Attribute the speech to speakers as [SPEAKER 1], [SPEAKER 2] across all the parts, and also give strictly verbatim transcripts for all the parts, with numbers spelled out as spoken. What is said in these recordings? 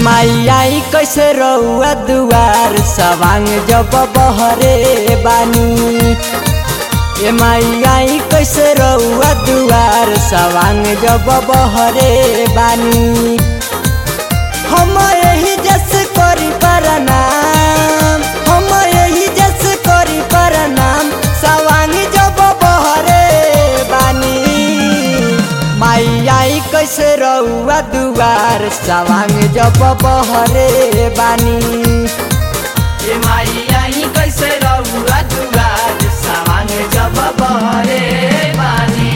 [SPEAKER 1] माई आई कैसे रउआ दुआर सवांग जब बहरे बानी। ए माई आई कैसे रउआ दुआर सवांग जब बहरे बानी। हम यही जस करी परनाम, हम यही जस करी परनाम सवांग जब बहरे बानी। माई आई कैसे रउआ दुआर सवांग जब बहरे बानी।
[SPEAKER 2] ए माई आई कैसे रउआ दुआर सवांग जब बहरे बानी।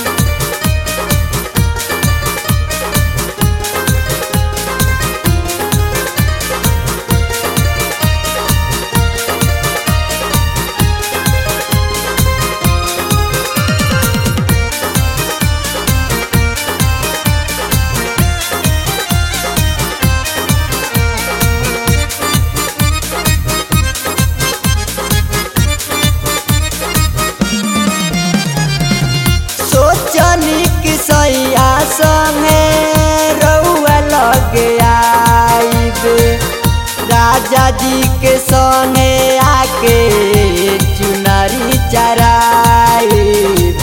[SPEAKER 1] सैया संगे रउआ लगे आइब, राजा जी के संगे आके चुनरी चराइब।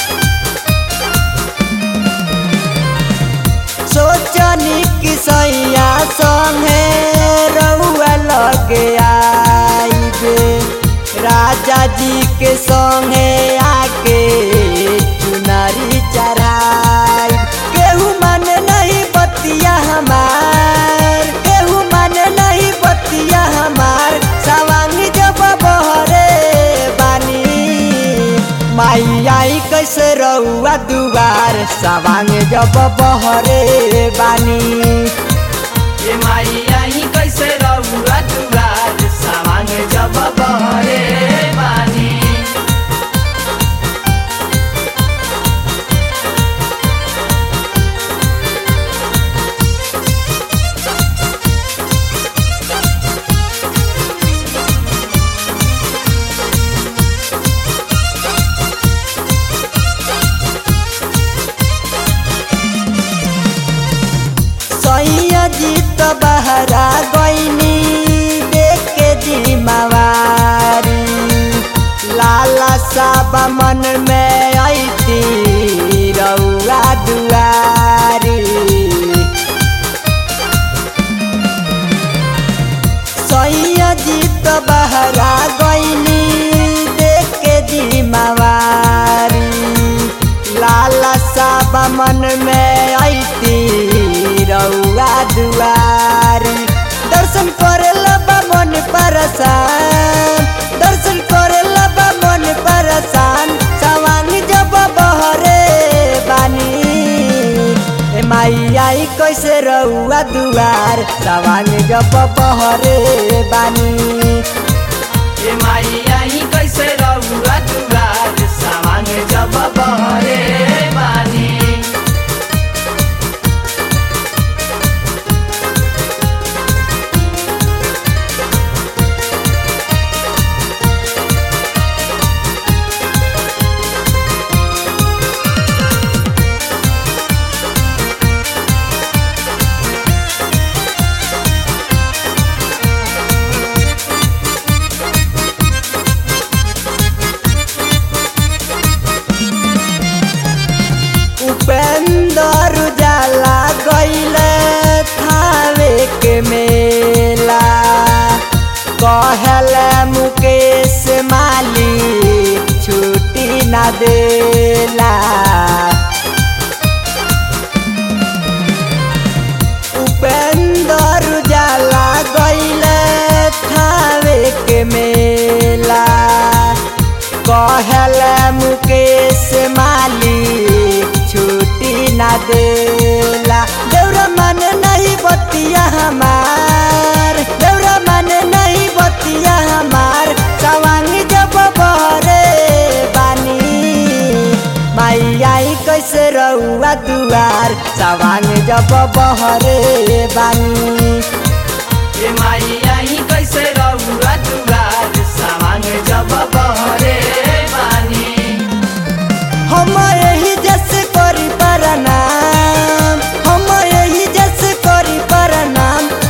[SPEAKER 1] सोचनी कि सैया संगे रउआ लगे आइब, राजा जी के संगे आके चुनरी चराई। केहू मन नहीं बतिया हमार, केहू मन नहीं बतिया हमार सवांग जब बहरे बानी। माई आई कैसे रउआ दुआर सवांग जब बहरे बानी।
[SPEAKER 2] ए माई आई कैसे रउआ दुआर सवांग जब बहरे बानी।
[SPEAKER 1] सैया जी तो बहरा गईनी देख के जिम्मेवारी। लाला साब मन में आईती रउआ दुआरी। सैया जी तो बहरा गईनी देख के जिम्मेवारी। लाला साब मन में आईती रउआ दुआरी। दर्शन करे लब मन परसान, दर्शन करे लब मन परसान सवांग जब बहरे बानी। ए माई आई कैसे रउआ दुआर सवांग जब बहरे बानी।
[SPEAKER 2] ए माई आई कैसे रउआ दुआर सवांग जब बहरे बानी।
[SPEAKER 1] उपेंद्र जाला गईले थावे के मेला। कहले मुकेश मालिक छुट्टी न देला। उपेंद्र जाला गईले थावे के मेला। कहले मुकेश मालिक छुट्टी न देला। देवरा मन नहीं बतिया हमार, देवरा मन नहीं बतिया हमार सवांग जब बहरे बानी। माई आई कैसे रउआ दुआर सवांग जब बहरे बानी।
[SPEAKER 2] ए माई आई कैसे रउआ दुआर सवांग जब बहरे बानी।
[SPEAKER 1] हम यही जस करी परनाम, हम यही जस करी परनाम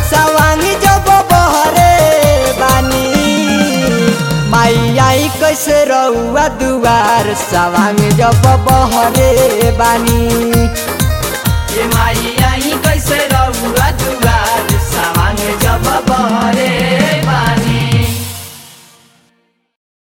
[SPEAKER 1] सवांग जब बहरे बानी।
[SPEAKER 2] ए माई आई कैसे रउआ दुआर सावन जब बहरे